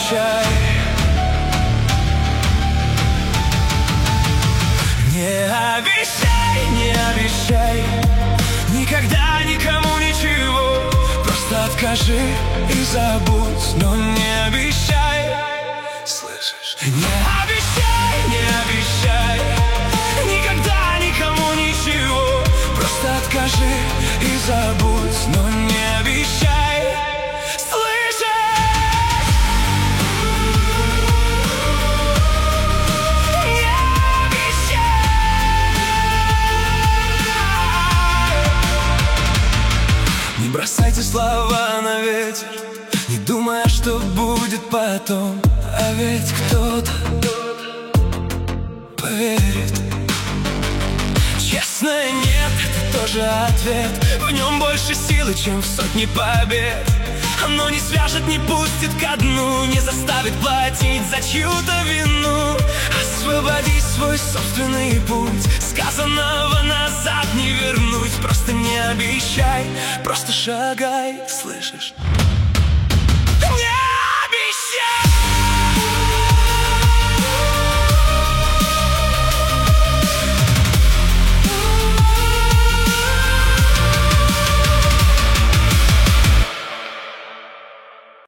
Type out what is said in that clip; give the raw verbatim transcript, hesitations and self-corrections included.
обещай. Не обещай, не обещай никогда никому ничего. Просто откажи и забудь, но не обещай. Слышишь? Не обещай, не обещай никогда никому ничего. Просто откажи и забудь, но не обещай. Не бросайте слова на ветер, не думая, что будет потом. А ведь кто-то поверит. Честно, нет, это тоже ответ. В нем больше силы, чем в сотне побед. Оно не свяжет, не пустит ко дну, не заставит платить за чью-то вину. Освободи свой собственный путь, сказанного назад не вернуть. Просто не обещай, просто шагай, слышишь?